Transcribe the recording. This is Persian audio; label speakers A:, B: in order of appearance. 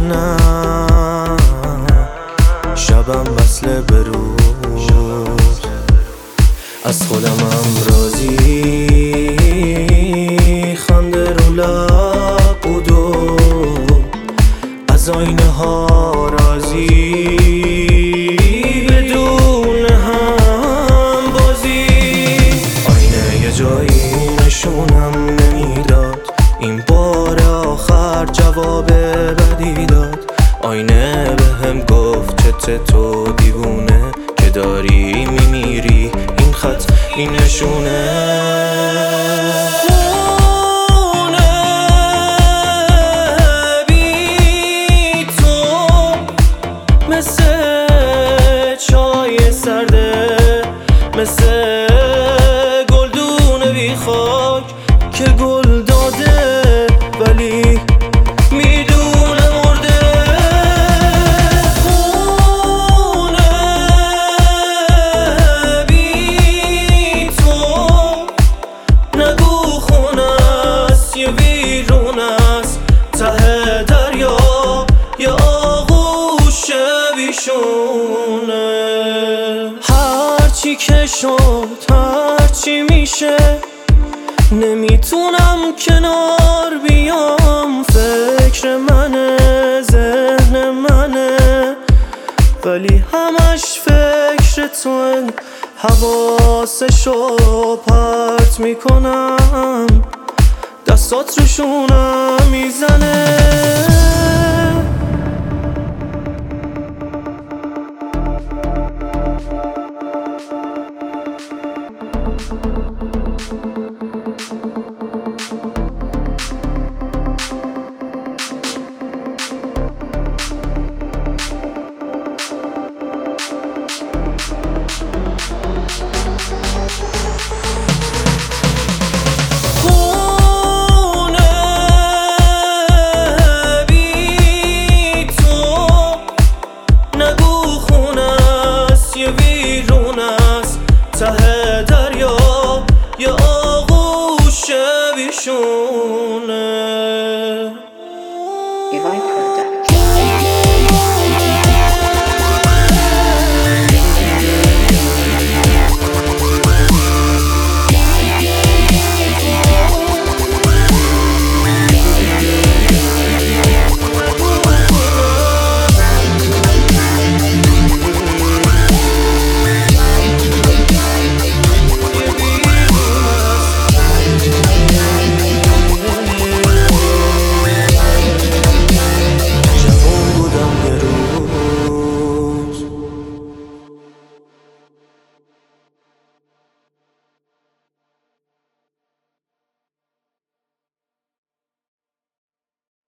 A: نه شبم وصله به روز، از خودمم راضی، خنده رو لب بود و از آینه ها راضی، بدون هم بازی. آینه یه جایی نشونم نمیداد، این بار آخر جواب بدی داد. آینه بهم گفت چته تو دیوونه که داری میمیری، این خط این نشونه. مثل چای سرده، مثل گلدون بی خاک که گل داده ولی میدونه مرده. خونه بی تو نگو خونه است، یه ویرون است ته دریا، یه آغوش بیشونه. هرچی که شد هرچی میشه، نمیتونم کنار بیام. فکر منه ذهن منه ولی همش فکر توه. حواسشو پرت میکنم، دستات روشونم میزنه.